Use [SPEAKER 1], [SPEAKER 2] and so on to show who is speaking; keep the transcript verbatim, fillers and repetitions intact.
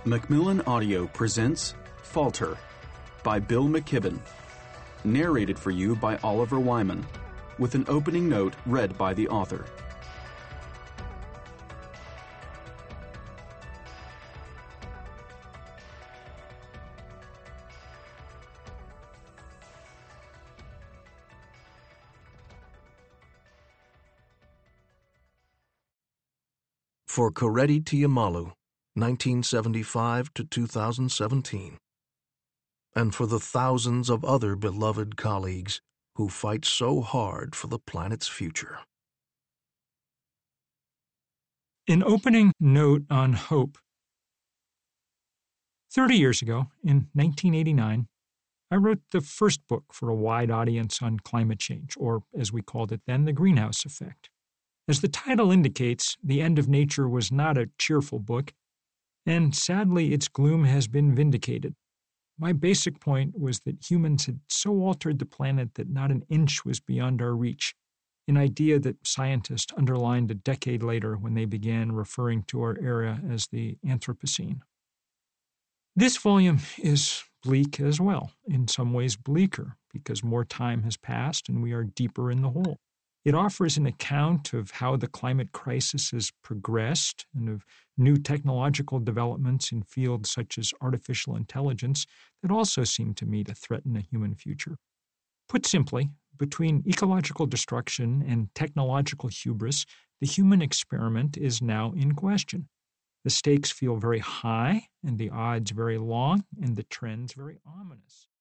[SPEAKER 1] Macmillan Audio presents Falter by Bill McKibben, narrated for you by Oliver Wyman, with an opening note read by the author.
[SPEAKER 2] For Korede Tiamalu, nineteen seventy-five to two thousand seventeen, and for the thousands of other beloved colleagues who fight so hard for the planet's future.
[SPEAKER 3] An opening note on hope. Thirty years ago, in nineteen eighty-nine, I wrote the first book for a wide audience on climate change, or as we called it then, the greenhouse effect. As the title indicates, The End of Nature was not a cheerful book, and sadly its gloom has been vindicated. My basic point was that humans had so altered the planet that not an inch was beyond our reach, an idea that scientists underlined a decade later when they began referring to our era as the Anthropocene. This volume is bleak as well, in some ways bleaker, because more time has passed and we are deeper in the hole. It offers an account of how the climate crisis has progressed and of new technological developments in fields such as artificial intelligence that also seem to me to threaten a human future. Put simply, between ecological destruction and technological hubris, the human experiment is now in question. The stakes feel very high, and the odds very long, and the trends very ominous.